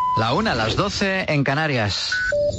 La 1, las 12 en Canarias.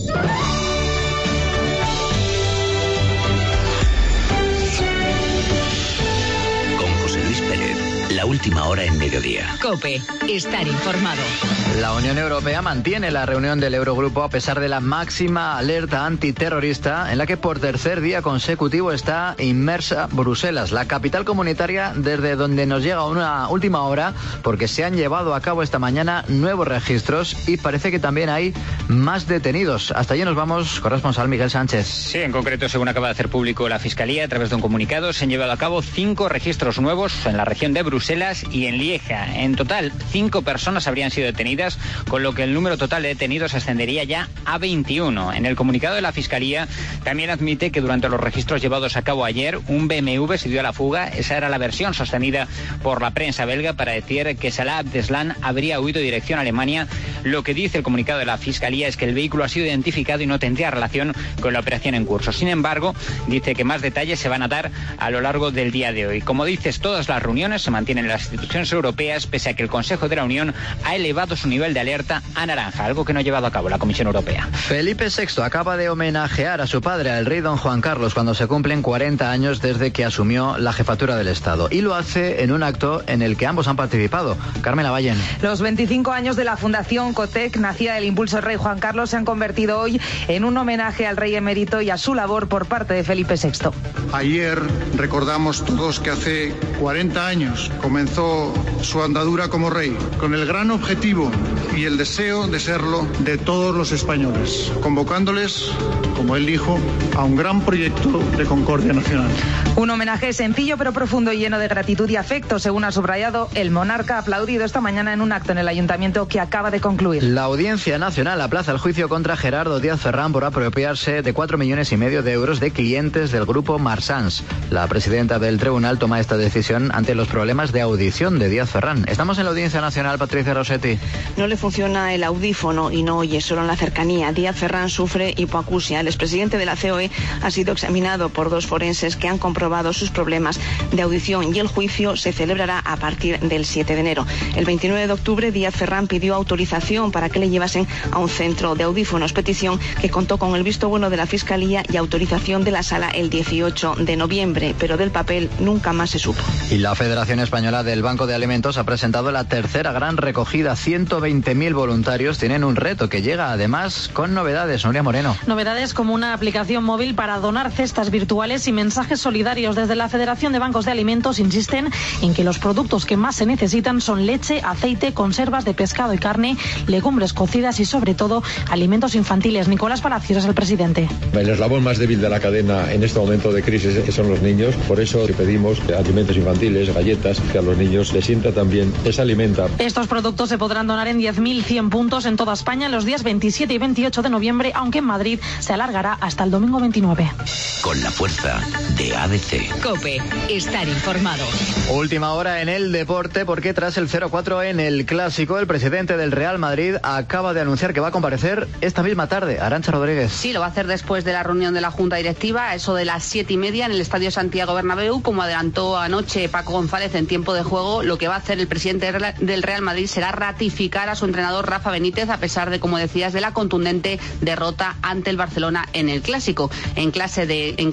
La última hora en mediodía. COPE, estar informado. La Unión Europea mantiene la reunión del Eurogrupo a pesar de la máxima alerta antiterrorista en la que por tercer día consecutivo está inmersa Bruselas, la capital comunitaria desde donde nos llega una última hora porque se han llevado a cabo esta mañana nuevos registros y parece que también hay más detenidos. Hasta allí nos vamos, corresponsal Miguel Sánchez. Sí, en concreto, según acaba de hacer público la Fiscalía, a través de un comunicado, se han llevado a cabo 5 registros nuevos en la región de Bruselas y en Lieja. En total, 5 personas habrían sido detenidas, con lo que el número total de detenidos ascendería ya a 21. En el comunicado de la Fiscalía también admite que durante los registros llevados a cabo ayer, un BMW se dio a la fuga. Esa era la versión sostenida por la prensa belga para decir que Salah Abdeslam habría huido dirección a Alemania. Lo que dice el comunicado de la Fiscalía es que el vehículo ha sido identificado y no tendría relación con la operación en curso. Sin embargo, dice que más detalles se van a dar a lo largo del día de hoy. Como dices, todas las reuniones se mantienen en las instituciones europeas, pese a que el Consejo de la Unión ha elevado su nivel de alerta a naranja, algo que no ha llevado a cabo la Comisión Europea. Felipe VI acaba de homenajear a su padre, al rey don Juan Carlos, cuando se cumplen 40 años desde que asumió la jefatura del Estado. Y lo hace en un acto en el que ambos han participado. Carmen Lavallen. Los 25 años de la Fundación COTEC, nacida del impulso del rey Juan Carlos, se han convertido hoy en un homenaje al rey emérito y a su labor por parte de Felipe VI. Ayer recordamos todos que hace 40 años comenzó su andadura como rey, con el gran objetivo y el deseo de serlo de todos los españoles, convocándoles, como él dijo, a un gran proyecto de concordia nacional. Un homenaje sencillo pero profundo y lleno de gratitud y afecto, según ha subrayado el monarca, aplaudido esta mañana en un acto en el Ayuntamiento que acaba de concluir. La Audiencia Nacional aplaza el juicio contra Gerardo Díaz Ferrán por apropiarse de 4,5 millones de euros de clientes del grupo Marsans. La presidenta del tribunal toma esta decisión ante los problemas de audición de Díaz Ferrán. Estamos en la Audiencia Nacional, Patricia Rossetti. No le funciona el audífono y no oye, solo en la cercanía. Díaz Ferrán sufre hipoacusia. El expresidente de la COE ha sido examinado por 2 forenses que han comprobado sus problemas de audición y el juicio se celebrará a partir del 7 de enero. El 29 de octubre, Díaz Ferrán pidió autorización para que le llevasen a un centro de audífonos, petición que contó con el visto bueno de la Fiscalía y autorización de la Sala el 18 de noviembre, pero del papel nunca más se supo. Y la Federación Española del Banco de Alimentos ha presentado la tercera gran recogida. 120.000 voluntarios tienen un reto que llega además con novedades. Nuria Moreno. Novedades como una aplicación móvil para donar cestas virtuales y mensajes solidarios. Desde la Federación de Bancos de Alimentos insisten en que los productos que más se necesitan son leche, aceite, conservas de pescado y carne, legumbres cocidas y sobre todo alimentos infantiles. Nicolás Palacios es el presidente. El eslabón más débil de la cadena en este momento de crisis son los niños, por eso pedimos alimentos infantiles, galletas, que a los niños les sienta también, les alimenta. Estos productos se podrán donar en 10.100 puntos en toda España en los días 27 y 28 de noviembre, aunque en Madrid se alargará hasta el domingo 29. Con la fuerza de ADC. COPE, estar informado. Última hora en el deporte, porque tras el 0-4 en el Clásico, el presidente del Real Madrid acaba de anunciar que va a comparecer esta misma tarde. Arantxa Rodríguez. Sí, lo va a hacer después de la reunión de la Junta Directiva, a eso de las 7:30 en el Estadio Santiago Bernabéu. Como adelantó anoche Paco González en tiempo de juego, lo que va a hacer el presidente del Real Madrid será ratificar a su entrenador Rafa Benítez, a pesar de, como decías, de la contundente derrota ante el Barcelona en el Clásico. En clave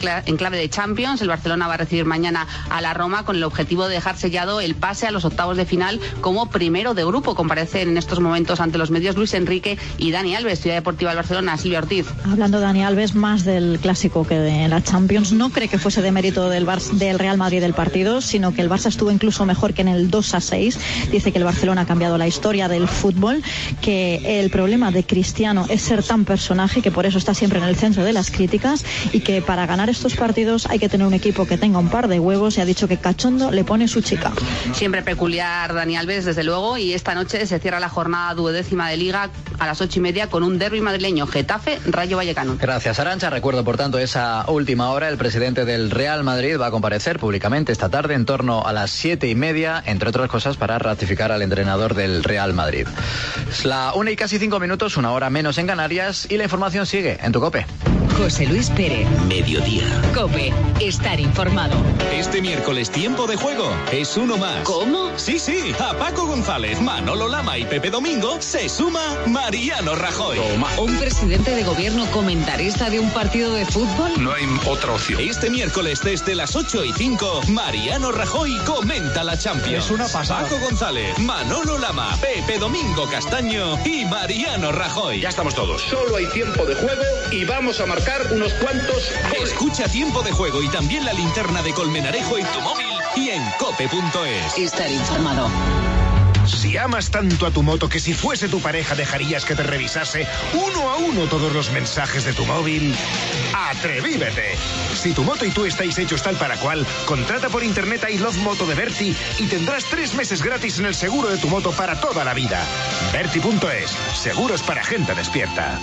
de Champions, el Barcelona va a recibir mañana a la Roma con el objetivo de dejar sellado el pase a los octavos de final como primero de grupo. Comparecen en estos momentos ante los medios Luis Enrique y Dani Alves. Ciudad Deportiva del Barcelona, Silvia Ortiz. Hablando de Dani Alves, más del Clásico que de la Champions, no cree que fuese de mérito del Real Madrid el partido, sino que el Barça estuvo incluso mejor que en el 2-6. Dice que el Barcelona ha cambiado la historia del fútbol, que el problema de Cristiano es ser tan personaje, que por eso está siempre en el centro de las críticas, y que para ganar estos partidos hay que tener un equipo que tenga un par de huevos, y ha dicho que cachondo le pone su chica. Siempre peculiar Dani Alves, desde luego, y esta noche se cierra la jornada 12ª de Liga a las 8:30 con un derbi madrileño, Getafe-Rayo Vallecano. Gracias, Arantxa. Recuerdo, por tanto, esa última hora. El presidente del Real Madrid va a comparecer públicamente esta tarde en torno a las 7:30, entre otras cosas, para ratificar al entrenador del Real Madrid. Es la 1:05, 1 hora menos en Canarias, y la información sigue en tu COPE. José Luis Pérez. Mediodía. COPE. Estar informado. Este miércoles tiempo de juego es uno más. ¿Cómo? Sí, a Paco González, Manolo Lama y Pepe Domingo se suma Mariano Rajoy. ¿Un presidente de gobierno comentarista de un partido de fútbol? No hay otra opción. Este miércoles desde las 8:05, Mariano Rajoy comenta la Champions. Es una pasada. Paco González, Manolo Lama, Pepe Domingo Castaño y Mariano Rajoy. Ya estamos todos. Solo hay tiempo de juego y vamos a marcar unos cuantos goles. Escucha Tiempo de Juego y también la linterna de Colmenarejo en tu móvil y en cope.es. Estar informado. Si amas tanto a tu moto que si fuese tu pareja dejarías que te revisase uno a uno todos los mensajes de tu móvil, ¡atrevívete! Si tu moto y tú estáis hechos tal para cual, contrata por internet a I Love Moto de Berti y tendrás 3 meses gratis en el seguro de tu moto para toda la vida. Berti.es, seguros para gente despierta.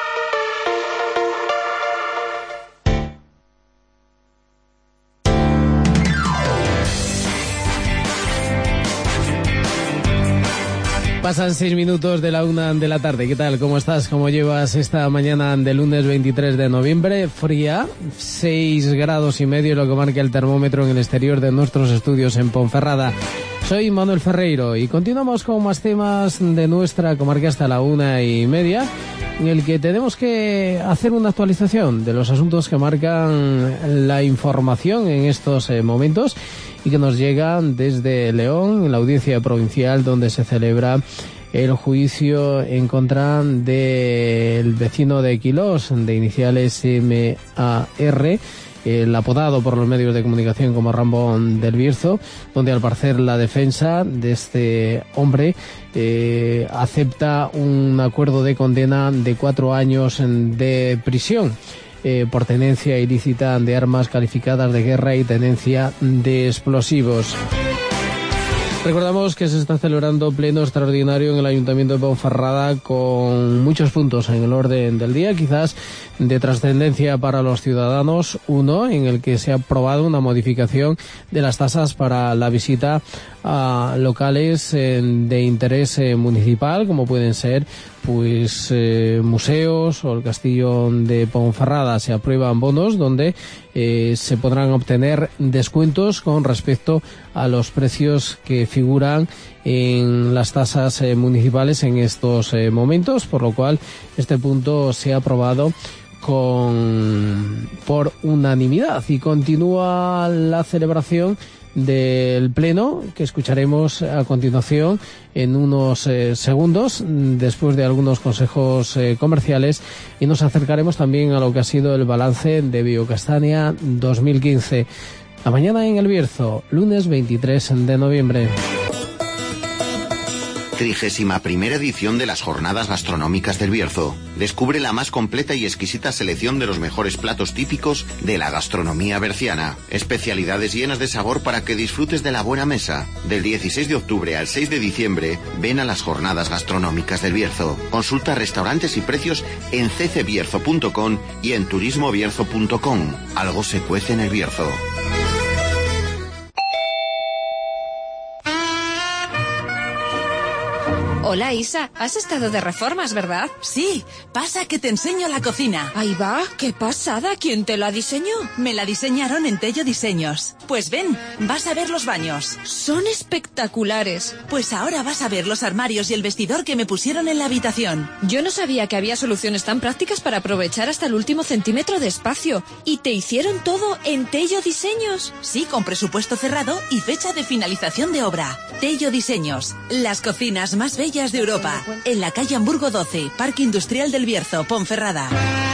Pasan 6 minutos de la 1 de la tarde. ¿Qué tal? ¿Cómo estás? ¿Cómo llevas esta mañana de lunes 23 de noviembre? Fría, 6,5 grados lo que marca el termómetro en el exterior de nuestros estudios en Ponferrada. Soy Manuel Ferreiro y continuamos con más temas de nuestra comarca hasta la 1:30, en el que tenemos que hacer una actualización de los asuntos que marcan la información en estos momentos y que nos llegan desde León, en la audiencia provincial donde se celebra el juicio en contra del vecino de Quilós, de iniciales MAR, el apodado por los medios de comunicación como Rambo del Bierzo, donde al parecer la defensa de este hombre acepta un acuerdo de condena de 4 años de prisión por tenencia ilícita de armas calificadas de guerra y tenencia de explosivos. Recordamos que se está celebrando pleno extraordinario en el Ayuntamiento de Ponferrada con muchos puntos en el orden del día, quizás de trascendencia para los ciudadanos. Uno, en el que se ha aprobado una modificación de las tasas para la visita a locales de interés municipal, como pueden ser museos o el Castillo de Ponferrada. Se aprueban bonos donde se podrán obtener descuentos con respecto a los precios que figuran en las tasas municipales en estos momentos, por lo cual este punto se ha aprobado por unanimidad. Y continúa la celebración del pleno, que escucharemos a continuación en unos segundos, después de algunos consejos comerciales, y nos acercaremos también a lo que ha sido el balance de Biocastania 2015. La mañana en El Bierzo, lunes 23 de noviembre. 31ª edición de las Jornadas Gastronómicas del Bierzo. Descubre la más completa y exquisita selección de los mejores platos típicos de la gastronomía berciana. Especialidades llenas de sabor para que disfrutes de la buena mesa. Del 16 de octubre al 6 de diciembre, ven a las Jornadas Gastronómicas del Bierzo. Consulta restaurantes y precios en ccbierzo.com y en turismobierzo.com. Algo se cuece en el Bierzo. Hola Isa, has estado de reformas, ¿verdad? Sí, pasa que te enseño la cocina. Ahí va, qué pasada, ¿quién te la diseñó? Me la diseñaron en Tello Diseños. Pues ven, vas a ver los baños. Son espectaculares. Pues ahora vas a ver los armarios y el vestidor que me pusieron en la habitación. Yo no sabía que había soluciones tan prácticas para aprovechar hasta el último centímetro de espacio. ¿Y te hicieron todo en Tello Diseños? Sí, con presupuesto cerrado y fecha de finalización de obra. Tello Diseños, las cocinas más bellas de Europa, en la calle Hamburgo 12, Parque Industrial del Bierzo, Ponferrada.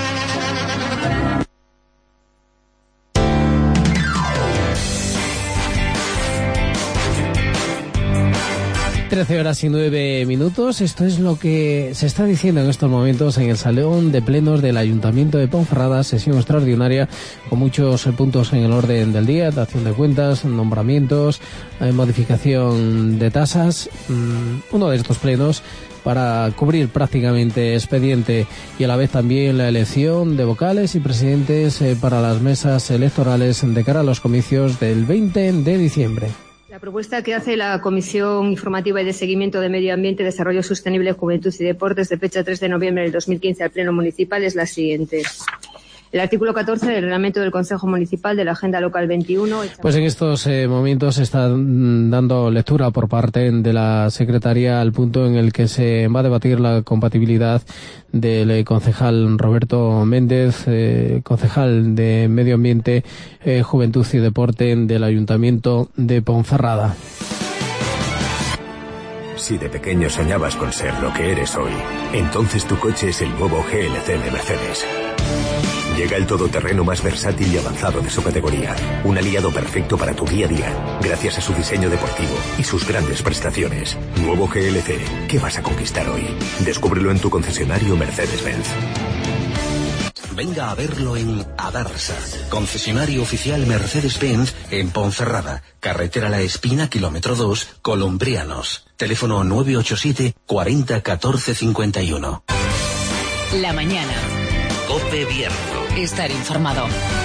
13:09. Esto es lo que se está diciendo en estos momentos en el Salón de Plenos del Ayuntamiento de Ponferrada, sesión extraordinaria con muchos puntos en el orden del día: dación de cuentas, nombramientos, modificación de tasas. Uno de estos plenos para cubrir prácticamente expediente, y a la vez también la elección de vocales y presidentes para las mesas electorales de cara a los comicios del 20 de diciembre. La propuesta que hace la Comisión Informativa y de Seguimiento de Medio Ambiente, Desarrollo Sostenible, Juventud y Deportes, de fecha 3 de noviembre del 2015 al Pleno Municipal, es la siguiente. el artículo 14 del reglamento del Consejo Municipal de la Agenda Local 21. Pues en estos momentos se está dando lectura por parte de la Secretaría al punto en el que se va a debatir la compatibilidad del concejal Roberto Méndez, concejal de Medio Ambiente, Juventud y Deporte del Ayuntamiento de Ponferrada. Si de pequeño soñabas con ser lo que eres hoy, entonces tu coche es el nuevo GLC de Mercedes. Llega el todoterreno más versátil y avanzado de su categoría, un aliado perfecto para tu día a día, gracias a su diseño deportivo y sus grandes prestaciones. Nuevo GLC, ¿qué vas a conquistar hoy? Descúbrelo en tu concesionario Mercedes-Benz. Venga a verlo en Adarsa, concesionario oficial Mercedes-Benz en Ponferrada, carretera La Espina, kilómetro 2, Colombrianos. Teléfono 987 40 14 51. La mañana. COPE Bierzo. Estar informado.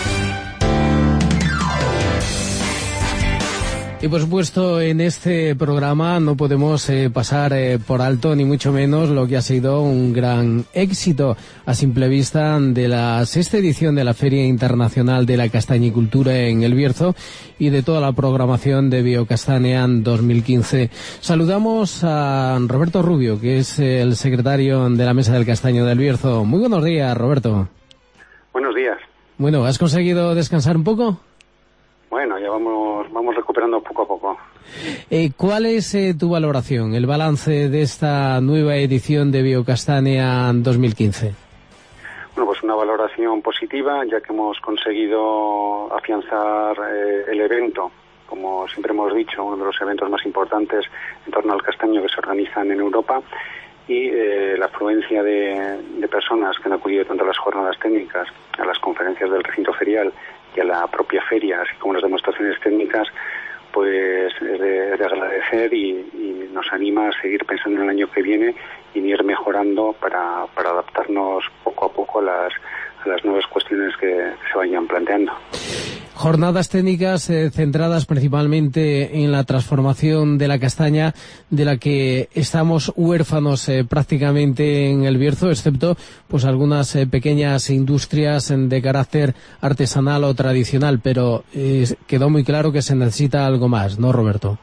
Y por supuesto en este programa no podemos pasar por alto ni mucho menos lo que ha sido un gran éxito a simple vista de la sexta edición de la Feria Internacional de la Castañicultura en El Bierzo y de toda la programación de Biocastanean 2015. Saludamos a Roberto Rubio, que es el secretario de la Mesa del Castaño del Bierzo. Muy buenos días, Roberto. Buenos días. Bueno, ¿has conseguido descansar un poco? Bueno, ya vamos recuperando poco a poco. ¿Cuál es tu valoración, el balance de esta nueva edición de Biocastanean 2015? Bueno, pues una valoración positiva, ya que hemos conseguido afianzar el evento, como siempre hemos dicho, uno de los eventos más importantes en torno al castaño que se organizan en Europa, y la afluencia de personas que han acudido tanto a las jornadas técnicas, a las conferencias del recinto ferial y a la propia feria, así como las demostraciones técnicas, pues es de agradecer y nos anima a seguir pensando en el año que viene y ir mejorando para adaptarnos poco a poco a las nuevas cuestiones que se vayan planteando. Jornadas técnicas centradas principalmente en la transformación de la castaña, de la que estamos huérfanos prácticamente en El Bierzo, excepto pues algunas pequeñas industrias de carácter artesanal o tradicional, pero quedó muy claro que se necesita algo más, ¿no, Roberto?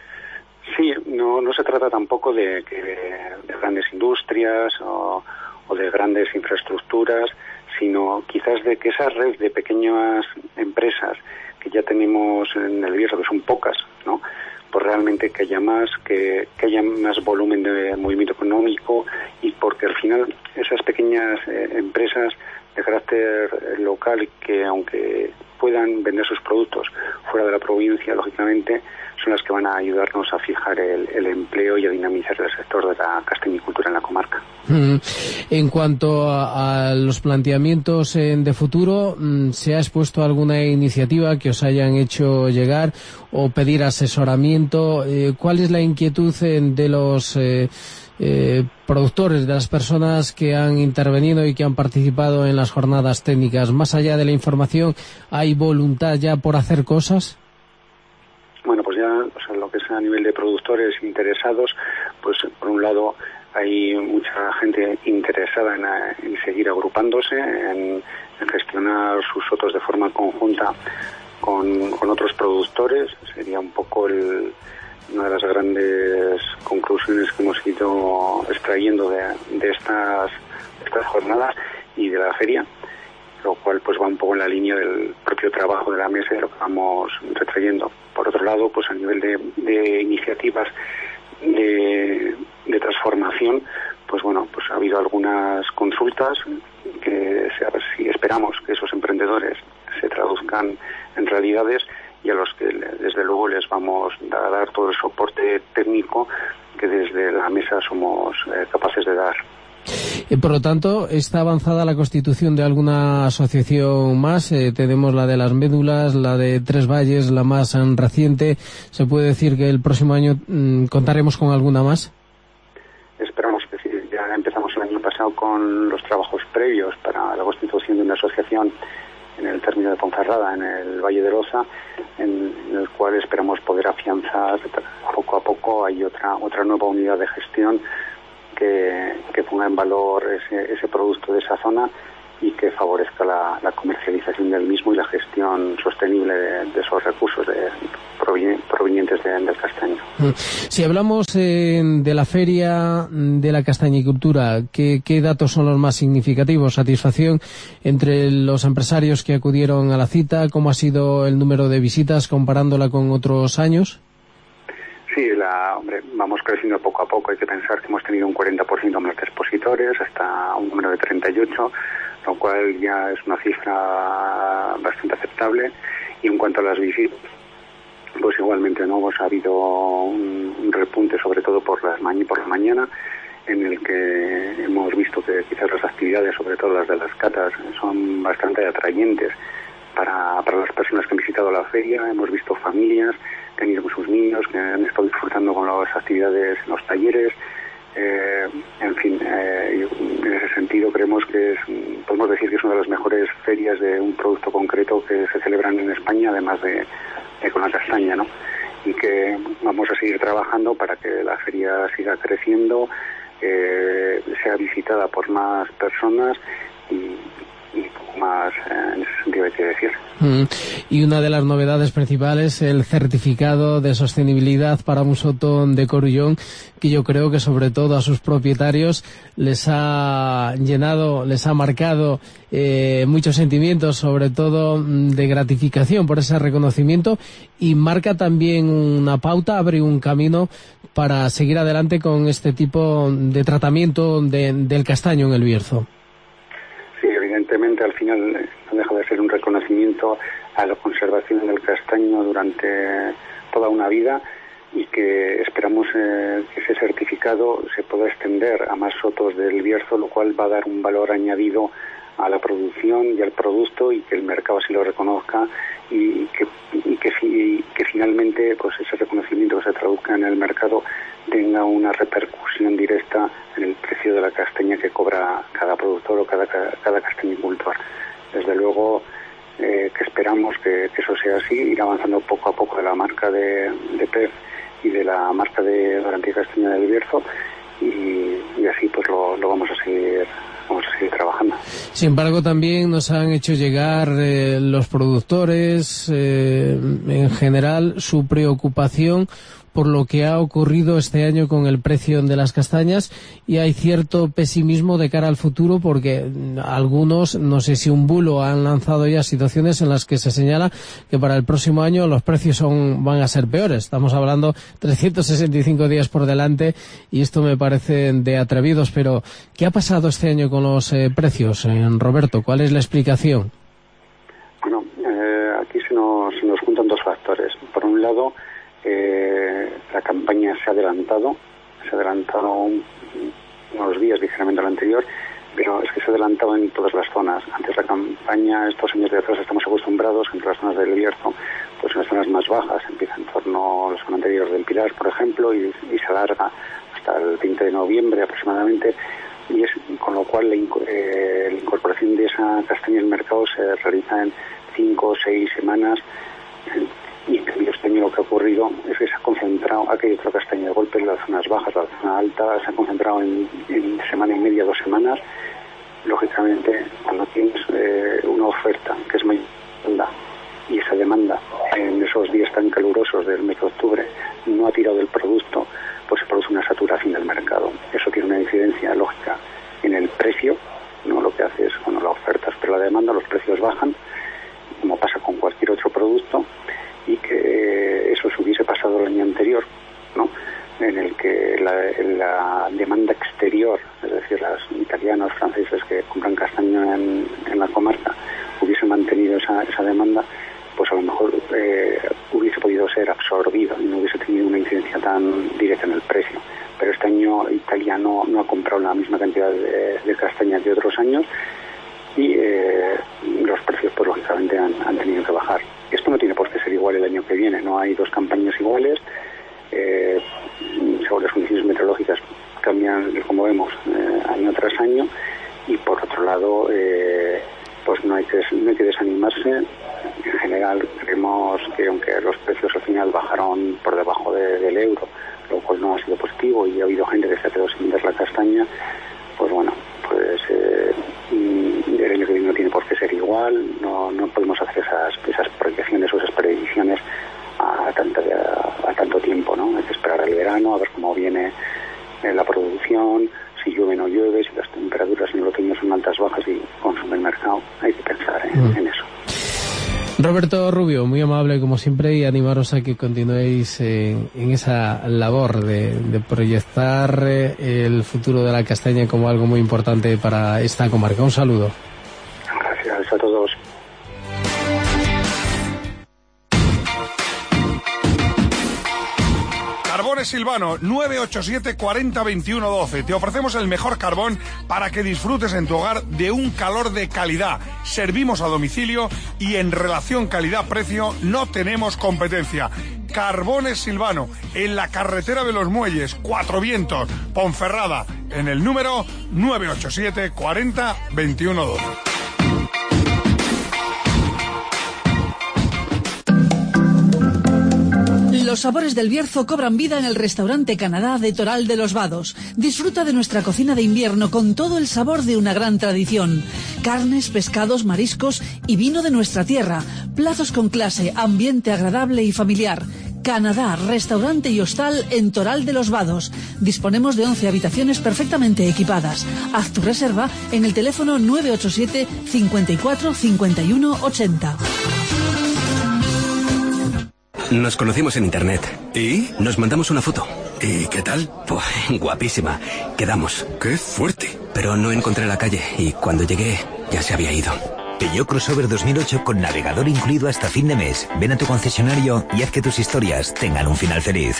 Sí, no se trata tampoco de grandes industrias o de grandes infraestructuras, sino quizás de que esa red de pequeñas empresas que ya tenemos en El Bierzo, que son pocas, ¿no? Pues realmente que haya más volumen de movimiento económico, y porque al final esas pequeñas empresas de carácter local, que aunque puedan vender sus productos fuera de la provincia, lógicamente, son las que van a ayudarnos a fijar el empleo y a dinamizar el sector de la castañicultura en la comarca. En cuanto a los planteamientos de futuro, ¿se ha expuesto alguna iniciativa que os hayan hecho llegar o pedir asesoramiento? ¿Cuál es la inquietud de los productores, de las personas que han intervenido y que han participado en las jornadas técnicas? Más allá de la información, ¿hay voluntad ya por hacer cosas? Bueno, pues ya, lo que es a nivel de productores interesados, pues por un lado hay mucha gente interesada en seguir agrupándose, en gestionar sus sotos de forma conjunta con otros productores. Sería un poco una de las grandes conclusiones que hemos ido extrayendo de estas jornadas y de la feria, lo cual pues va un poco en la línea del propio trabajo de la mesa y de lo que vamos retrayendo. Por otro lado, pues a nivel de iniciativas de transformación, pues bueno, pues ha habido algunas consultas que a ver si esperamos que esos emprendedores se traduzcan en realidades, y a los que desde luego les vamos a dar todo el soporte técnico que desde la mesa somos capaces de dar. Por lo tanto, ¿está avanzada la constitución de alguna asociación más? Tenemos la de las médulas, la de Tres Valles, la más reciente. ¿Se puede decir que el próximo año contaremos con alguna más? Esperamos que sí. Ya empezamos el año pasado con los trabajos previos para la constitución de una asociación en el término de Ponferrada, en el Valle de Loza, en el cual esperamos poder afianzar poco a poco. Hay otra nueva unidad de gestión que ponga en valor ese producto de esa zona, y que favorezca la comercialización del mismo y la gestión sostenible de esos recursos provenientes del castaño. Si hablamos de la feria de la castañicultura, ¿qué datos son los más significativos? ¿Satisfacción entre los empresarios que acudieron a la cita? ¿Cómo ha sido el número de visitas comparándola con otros años? Sí, vamos creciendo poco a poco. Hay que pensar que hemos tenido un 40% más de expositores, hasta un número de 38, lo cual ya es una cifra bastante aceptable. Y en cuanto a las visitas, pues igualmente ha habido un repunte, sobre todo por la mañana, en el que hemos visto que quizás las actividades, sobre todo las de las catas, son bastante atrayentes para las personas que han visitado la feria. Hemos visto familias que han ido con sus niños, que han estado disfrutando con las actividades en los talleres. En fin, en ese sentido creemos que podemos decir que es una de las mejores ferias de un producto concreto que se celebran en España, además de con la castaña, ¿no? Y que vamos a seguir trabajando para que la feria siga creciendo, sea visitada por más personas y más en ese sentido hay que decir. Y una de las novedades principales, el certificado de sostenibilidad para un soto de Corullón, que yo creo que sobre todo a sus propietarios les ha marcado muchos sentimientos, sobre todo de gratificación por ese reconocimiento, y marca también una pauta, abre un camino para seguir adelante con este tipo de tratamiento del castaño en el Bierzo. Sí, evidentemente al final no deja de ser un reconocimiento a la conservación del castaño durante toda una vida, y que esperamos que ese certificado se pueda extender a más sotos del Bierzo, lo cual va a dar un valor añadido a la producción y al producto, y que el mercado así lo reconozca, y que finalmente pues ese reconocimiento que se traduzca en el mercado tenga una repercusión directa en el precio de la castaña que cobra cada productor o cada castañicultor. Desde luego que esperamos que eso sea así, ir avanzando poco a poco de la marca de PEF y de la marca de Garantía Castaña del Bierzo, y así pues lo vamos a seguir trabajando. Sin embargo, también nos han hecho llegar los productores, en general, su preocupación por lo que ha ocurrido este año con el precio de las castañas, y hay cierto pesimismo de cara al futuro, porque algunos, no sé si un bulo, han lanzado ya situaciones en las que se señala que para el próximo año los precios van a ser peores. Estamos hablando 365 días por delante, y esto me parece de atrevidos. Pero ¿qué ha pasado este año con los precios, Roberto? ¿Cuál es la explicación? Bueno, aquí se nos juntan dos factores. Por un lado, la campaña se ha adelantado unos días ligeramente a lo anterior, pero es que se ha adelantado en todas las zonas. Antes la campaña, estos años de atrás, estamos acostumbrados entre las zonas del Bierzo, pues en las zonas más bajas, empieza en torno a la zona anterior del Pilar, por ejemplo, y se alarga hasta el 20 de noviembre aproximadamente, y es con lo cual la incorporación de esa castaña al mercado se realiza en 5 o 6 semanas. Y este año lo que ha ocurrido es que se ha concentrado, ha caído otra castaña de golpe en las zonas bajas, la zona alta se ha concentrado en semana y media, 2 semanas. Lógicamente, cuando tienes una oferta que es mayor y esa demanda en esos días tan calurosos del mes de octubre no ha tirado el producto, pues se produce una saturación del mercado. Eso tiene una incidencia lógica en el precio, no lo que hace es cuando la ofertas, pero la demanda, los precios bajan, como pasa con cualquier otro producto, y que eso se hubiese pasado el año anterior, ¿no? En el que la demanda exterior, es decir, los italianos, franceses que compran castaño en la comarca, hubiese mantenido esa demanda, pues a lo mejor hubiese podido ser absorbido y no hubiese tenido una incidencia tan directa en el precio. Pero este año Italia no ha comprado la misma cantidad de castaña que otros años, y los precios pues lógicamente han tenido que bajar. Esto no tiene por qué ser igual el año que viene, no hay dos campañas iguales, según las condiciones meteorológicas cambian, como vemos, año tras año, y por otro lado pues no hay que desanimarse. En general creemos que aunque los precios al final bajaron por debajo del euro, lo cual no ha sido positivo, y ha habido gente que se ha quedado sin vender la castaña, pues bueno, pues el año que no llueve, si las temperaturas en el otoño son altas, bajas y consume el mercado, hay que pensar en eso. Roberto Rubio, muy amable como siempre, y animaros a que continuéis en esa labor de proyectar el futuro de la castaña como algo muy importante para esta comarca. Un saludo. Gracias a todos. Carbones Silvano, 987 40 21 12. Te ofrecemos el mejor carbón para que disfrutes en tu hogar de un calor de calidad. Servimos a domicilio y en relación calidad-precio no tenemos competencia. Carbones Silvano, en la carretera de los Muelles, Cuatro Vientos, Ponferrada, en el número 987 40 21 12. Los sabores del Bierzo cobran vida en el restaurante Canadá de Toral de los Vados. Disfruta de nuestra cocina de invierno con todo el sabor de una gran tradición. Carnes, pescados, mariscos y vino de nuestra tierra. Platos con clase, ambiente agradable y familiar. Canadá, restaurante y hostal en Toral de los Vados. Disponemos de 11 habitaciones perfectamente equipadas. Haz tu reserva en el teléfono 987 54 51 80. Nos conocimos en internet. ¿Y? Nos mandamos una foto. ¿Y qué tal? Pues guapísima. Quedamos. ¡Qué fuerte! Pero no encontré la calle y cuando llegué ya se había ido. Peugeot Crossover 2008 con navegador incluido hasta fin de mes. Ven a tu concesionario y haz que tus historias tengan un final feliz.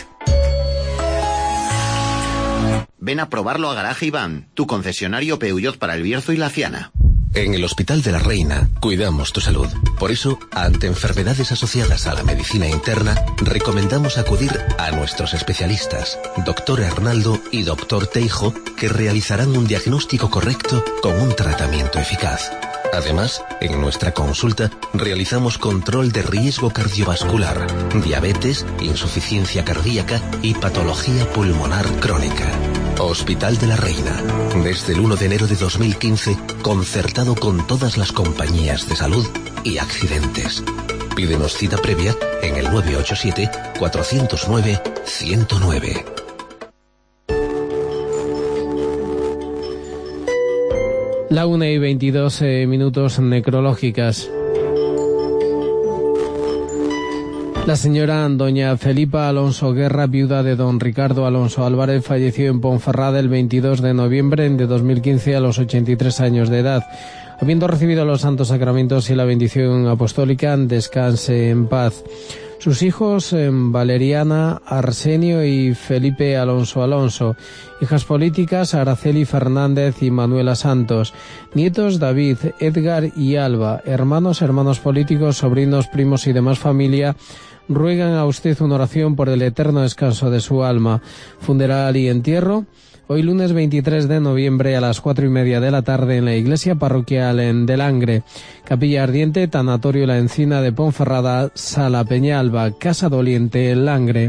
Ven a probarlo a Garaje Iván, tu concesionario Peugeot para el Bierzo y la Ciana. En el Hospital de la Reina cuidamos tu salud. Por eso, ante enfermedades asociadas a la medicina interna, recomendamos acudir a nuestros especialistas, Dr. Arnaldo y Dr. Teijo, que realizarán un diagnóstico correcto con un tratamiento eficaz. Además, en nuestra consulta realizamos control de riesgo cardiovascular, diabetes, insuficiencia cardíaca y patología pulmonar crónica. Hospital de la Reina. Desde el 1 de enero de 2015, concertado con todas las compañías de salud y accidentes. Pídenos cita previa en el 987 409 109. La 1:22 minutos necrológicas. La señora doña Felipa Alonso Guerra, viuda de don Ricardo Alonso Álvarez, falleció en Ponferrada el 22 de noviembre de 2015 a los 83 años de edad. Habiendo recibido los santos sacramentos y la bendición apostólica, descanse en paz. Sus hijos, Valeriana, Arsenio y Felipe Alonso Alonso. Hijas políticas, Araceli Fernández y Manuela Santos. Nietos, David, Edgar y Alba. Hermanos políticos, sobrinos, primos y demás familia, ruegan a usted una oración por el eterno descanso de su alma. Funeral y entierro, hoy lunes 23 de noviembre a las 4:30 de la tarde en la iglesia parroquial en Delangre. Capilla Ardiente, Tanatorio La Encina de Ponferrada, Sala Peñalba, Casa Doliente, Langre.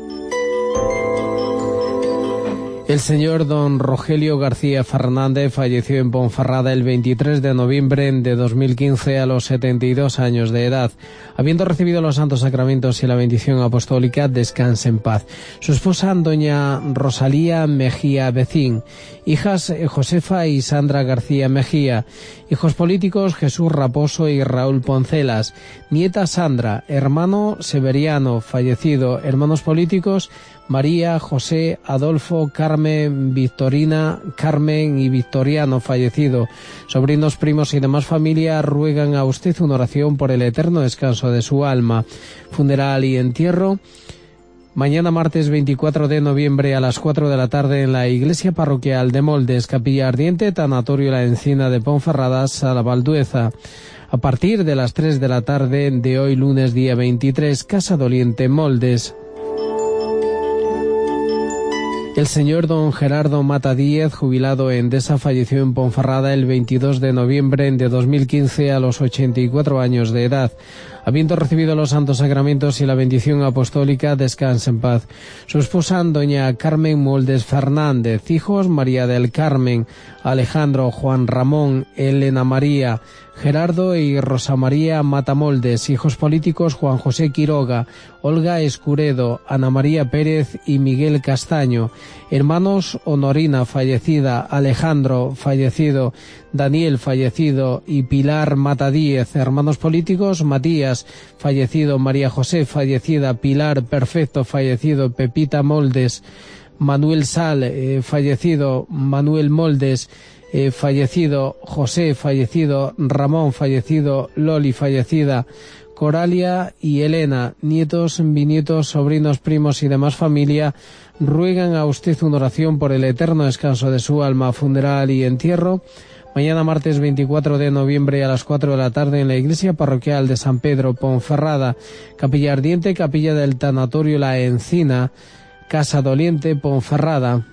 El señor don Rogelio García Fernández falleció en Ponferrada el 23 de noviembre de 2015 a los 72 años de edad. Habiendo recibido los santos sacramentos y la bendición apostólica, descanse en paz. Su esposa, doña Rosalía Mejía Becín. Hijas, Josefa y Sandra García Mejía. Hijos políticos, Jesús Raposo y Raúl Poncelas. Nieta, Sandra. Hermano, Severiano, fallecido. Hermanos políticos, María, José, Adolfo, Carmen, Victorina, Carmen y Victoriano, fallecido. Sobrinos, primos y demás familia ruegan a usted una oración por el eterno descanso de su alma. Funeral y entierro, mañana martes 24 de noviembre a las 4 de la tarde en la iglesia parroquial de Moldes, Capilla Ardiente, Tanatorio La Encina de Ponferrada, Sala Valdueza. A partir de las 3 de la tarde de hoy lunes día 23, Casa Doliente, Moldes. El señor don Gerardo Mata Díez, jubilado en Endesa, falleció en Ponferrada el 22 de noviembre de 2015 a los 84 años de edad. Habiendo recibido los santos sacramentos y la bendición apostólica, descanse en paz. Su esposa, doña Carmen Moldes Fernández. Hijos, María del Carmen, Alejandro, Juan Ramón, Elena María, Gerardo y Rosa María Matamoldes. Hijos políticos: Juan José Quiroga, Olga Escuredo, Ana María Pérez y Miguel Castaño. Hermanos: Honorina, fallecida; Alejandro, fallecido; Daniel, fallecido; y Pilar Matadíez. Hermanos políticos: Matías, fallecido; María José, fallecida; Pilar, perfecto, fallecido; Pepita Moldes; Manuel Sal, fallecido; Manuel Moldes, fallecido; José, fallecido; Ramón, fallecido; Loli, fallecida; Coralia y Elena. Nietos, bisnietos, sobrinos, primos y demás familia ruegan a usted una oración por el eterno descanso de su alma. Funeral y entierro mañana martes 24 de noviembre a las 4 de la tarde en la iglesia parroquial de San Pedro, Ponferrada. Capilla Ardiente, capilla del Tanatorio La Encina, Casa Doliente, Ponferrada.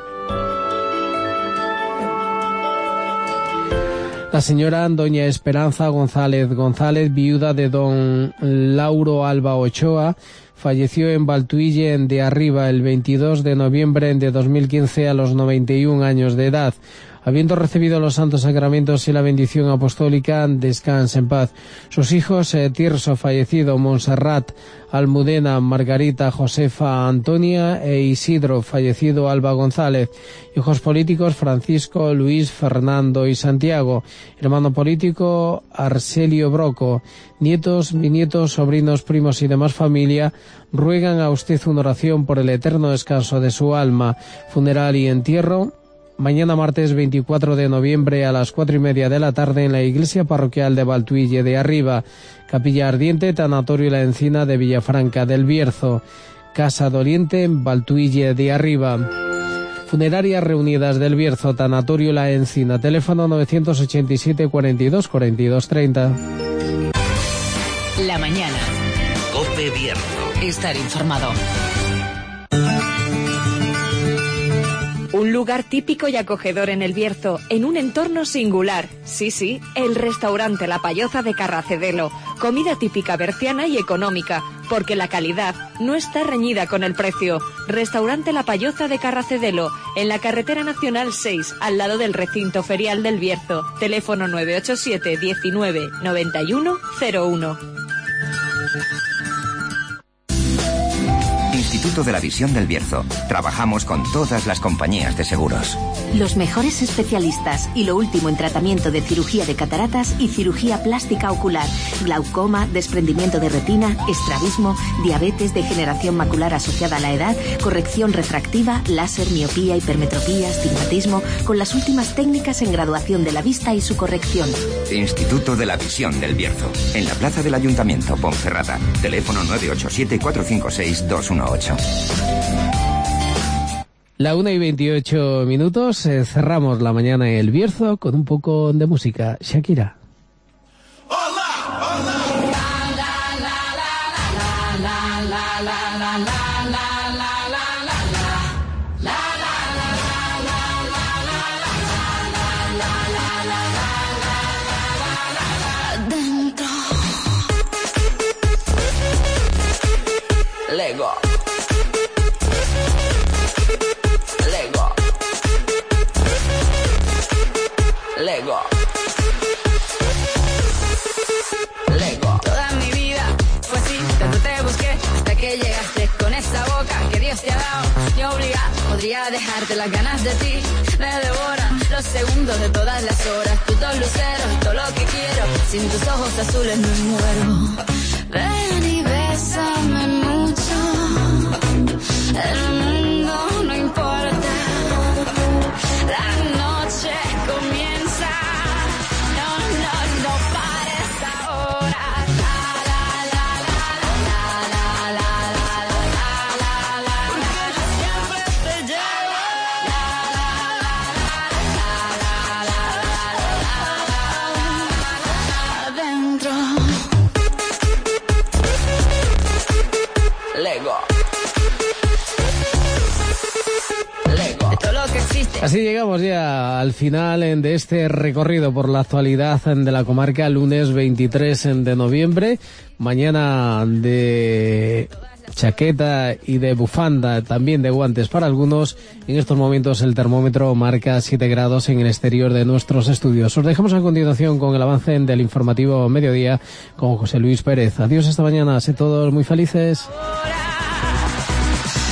La señora doña Esperanza González González, viuda de don Lauro Alba Ochoa, falleció en Valtuille de Arriba el 22 de noviembre de 2015 a los 91 años de edad. Habiendo recibido los santos sacramentos y la bendición apostólica, descanse en paz. Sus hijos: Tirso, fallecido; Montserrat, Almudena, Margarita, Josefa, Antonia e Isidro, fallecido; Alba González. Hijos políticos: Francisco, Luis, Fernando y Santiago. Hermano político: Arcelio Broco. Nietos, bisnietos, sobrinos, primos y demás familia ruegan a usted una oración por el eterno descanso de su alma. Funeral y entierro mañana martes 24 de noviembre a las 4:30 de la tarde en la iglesia parroquial de Valtuille de Arriba. Capilla Ardiente, Tanatorio La Encina de Villafranca del Bierzo. Casa Doliente, Valtuille de Arriba. Funerarias Reunidas del Bierzo, Tanatorio La Encina. Teléfono 987 42 42 30. La mañana. COPE Bierzo. Estar informado. Un lugar típico y acogedor en el Bierzo, en un entorno singular. Sí, el restaurante La Payoza de Carracedelo. Comida típica berciana y económica, porque la calidad no está reñida con el precio. Restaurante La Payoza de Carracedelo, en la carretera nacional 6, al lado del recinto ferial del Bierzo. Teléfono 987 19 91 01. Instituto de la Visión del Bierzo. Trabajamos con todas las compañías de seguros. Los mejores especialistas y lo último en tratamiento de cirugía de cataratas y cirugía plástica ocular, glaucoma, desprendimiento de retina, estrabismo, diabetes, degeneración macular asociada a la edad, corrección refractiva, láser, miopía, hipermetropía, astigmatismo, con las últimas técnicas en graduación de la vista y su corrección. Instituto de la Visión del Bierzo. En la plaza del Ayuntamiento, Ponferrada. Teléfono 987 456 218. La 1:28. Cerramos la mañana en el Bierzo con un poco de música. Shakira. Lego. Lego. Lego. Toda mi vida fue así, tanto te busqué hasta que llegaste con esa boca que Dios te ha dado. Yo obligada podría dejarte, las ganas de ti me devoran los segundos de todas las horas. Tú dos luceros, todo lo que quiero, sin tus ojos azules me muero. Ven y bésame mucho, el mundo no importa, la noche comienza, no pares ahora. Porque yo siempre te llevo adentro. Lego. Así llegamos ya al final de este recorrido por la actualidad de la comarca, lunes 23 de noviembre, mañana de chaqueta y de bufanda, también de guantes para algunos. En estos momentos el termómetro marca 7 grados en el exterior de nuestros estudios. Os dejamos a continuación con el avance del informativo Mediodía con José Luis Pérez. Adiós hasta mañana, sé todos muy felices.